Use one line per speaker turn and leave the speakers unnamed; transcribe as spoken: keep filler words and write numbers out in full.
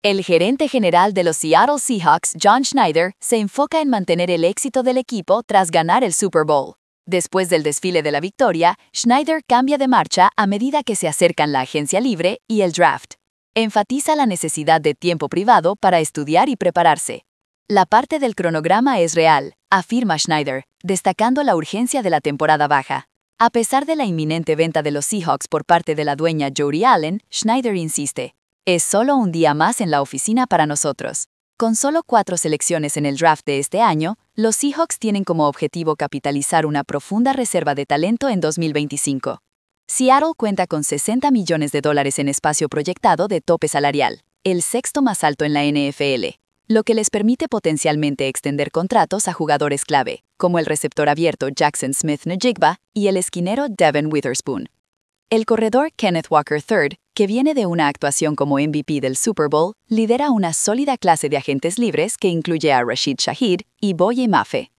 El gerente general de los Seattle Seahawks, John Schneider, se enfoca en mantener el éxito del equipo tras ganar el Super Bowl. Después del desfile de la victoria, Schneider cambia de marcha a medida que se acercan la agencia libre y el draft. Enfatiza la necesidad de tiempo privado para estudiar y prepararse. La parte del cronograma es real, afirma Schneider, destacando la urgencia de la temporada baja. A pesar de la inminente venta de los Seahawks por parte de la dueña Jody Allen, Schneider insiste: es solo un día más en la oficina para nosotros. Con solo cuatro selecciones en el draft de este año, los Seahawks tienen como objetivo capitalizar una profunda reserva de talento en dos mil veinticinco. Seattle cuenta con sesenta millones de dólares en espacio proyectado de tope salarial, el sexto más alto en la N F L, lo que les permite potencialmente extender contratos a jugadores clave, como el receptor abierto Jackson Smith-Njigba y el esquinero Devin Witherspoon. El corredor Kenneth Walker tercero, que viene de una actuación como M V P del Super Bowl, lidera una sólida clase de agentes libres que incluye a Rashid Shaheed y Boye Mafe.